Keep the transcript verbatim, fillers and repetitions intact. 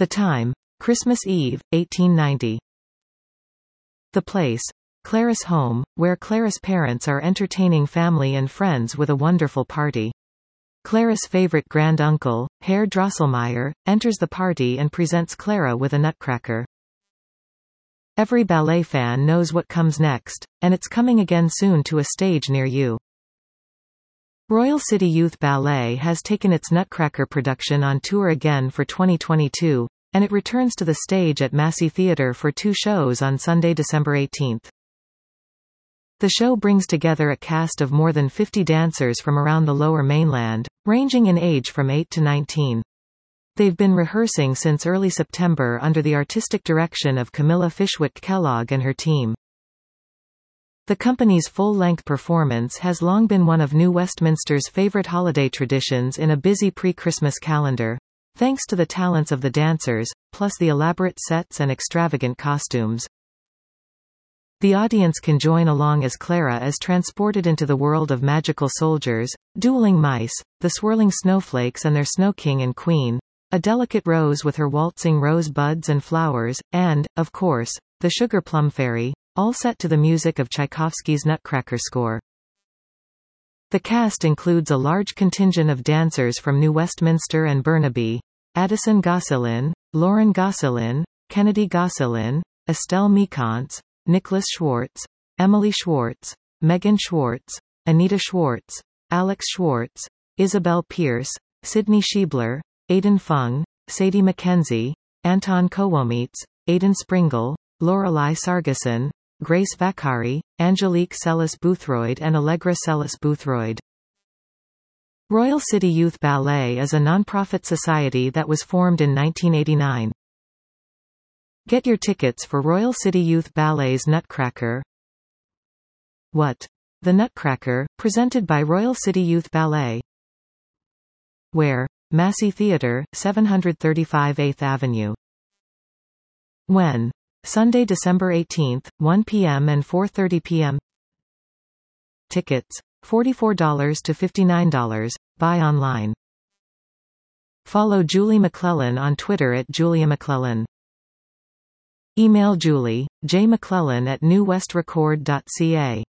The time, Christmas Eve, eighteen ninety. The place, Clara's home, where Clara's parents are entertaining family and friends with a wonderful party. Clara's favorite granduncle, Herr Drosselmeyer, enters the party and presents Clara with a nutcracker. Every ballet fan knows what comes next, and it's coming again soon to a stage near you. Royal City Youth Ballet has taken its Nutcracker production on tour again for twenty twenty-two, and it returns to the stage at Massey Theatre for two shows on Sunday, December eighteenth. The show brings together a cast of more than fifty dancers from around the Lower Mainland, ranging in age from eight to nineteen. They've been rehearsing since early September under the artistic direction of Camilla Fishwick Kellogg and her team. The company's full-length performance has long been one of New Westminster's favorite holiday traditions in a busy pre-Christmas calendar, thanks to the talents of the dancers, plus the elaborate sets and extravagant costumes. The audience can join along as Clara is transported into the world of magical soldiers, dueling mice, the swirling snowflakes and their Snow King and Queen, a delicate rose with her waltzing rose buds and flowers, and, of course, the Sugar Plum Fairy, all set to the music of Tchaikovsky's Nutcracker score. The cast includes a large contingent of dancers from New Westminster and Burnaby: Addison Gosselin, Lauren Gosselin, Kennedy Gosselin, Estelle Meekance, Nicholas Schwartz, Emily Schwartz, Megan Schwartz, Anita Schwartz, Alex Schwartz, Isabel Pierce, Sydney Schiebler, Aidan Fung, Sadie McKenzie, Anton Kowomitz, Aidan Springle, Lorelei Sargason, Grace Vakari, Angelique Sellis Boothroyd and Allegra Sellis Boothroyd. Royal City Youth Ballet is a non-profit society that was formed in nineteen eighty-nine. Get your tickets for Royal City Youth Ballet's Nutcracker. What? The Nutcracker, presented by Royal City Youth Ballet. Where? Massey Theatre, seven thirty-five eighth Avenue. When? Sunday, December eighteenth, one p m and four thirty p m Tickets, forty-four dollars to fifty-nine dollars, buy online. Follow Julie McClellan on Twitter at Julia McClellan. Email Julie, J. McClellan at new west record dot c a.